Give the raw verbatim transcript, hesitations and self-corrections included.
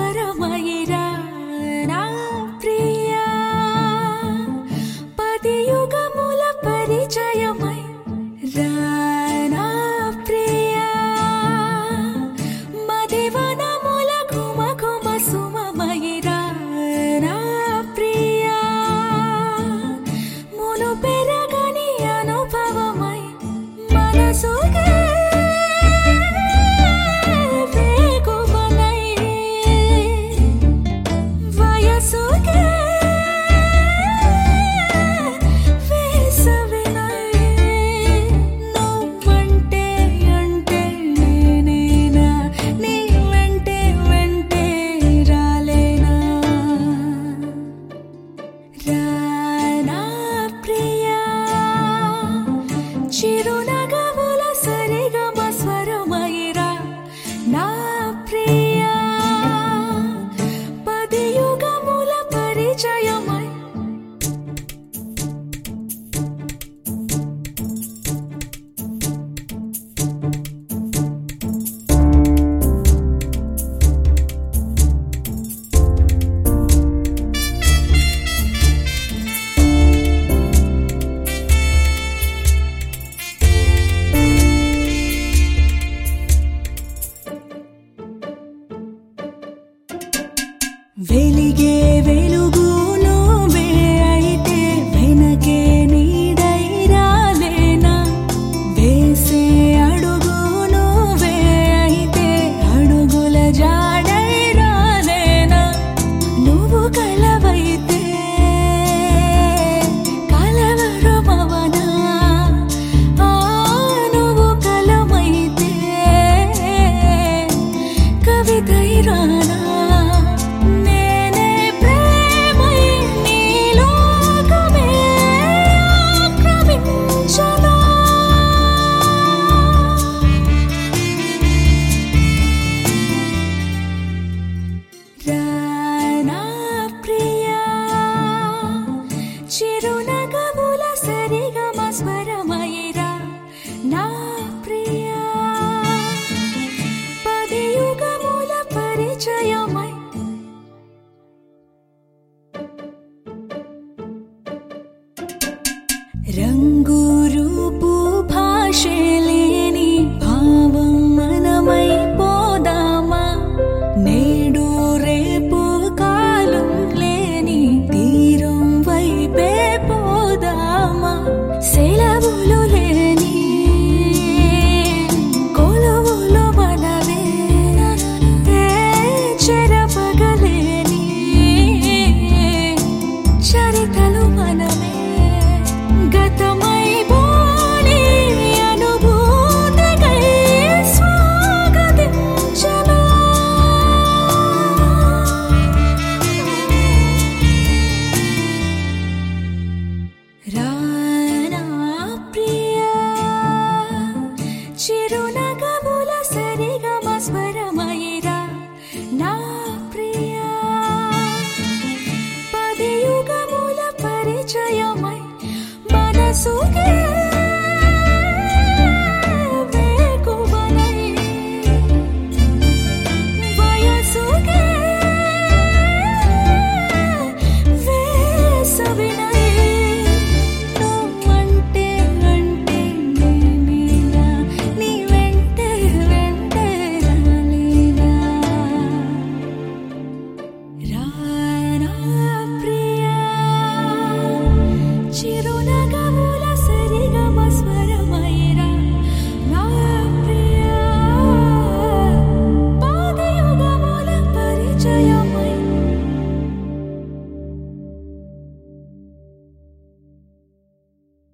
స్వరమయిరా నా ప్రియా పదియుగముల పరిచయమై రా నా ప్రియా మదివనముల ఘుమ ఘుమ సుమమయిరా నా ప్రియా మును పెరగని అనుభవమై మనసుకే చిరునగవుల సరిగమ స్వరమయిరా నా ప్రియా పదియుగముల పరిచయమై వెలిగే వెలుగు నువ్వే అయితే వెనకే నీడై రాలేనా వేసే అడుగు నువ్వే అయితే అడుగుల జాడై రాలేనా నువ్వు కలవైతే కలవరమవనా ఆ నువ్వు కలమైతే కవితై రానా Yeah.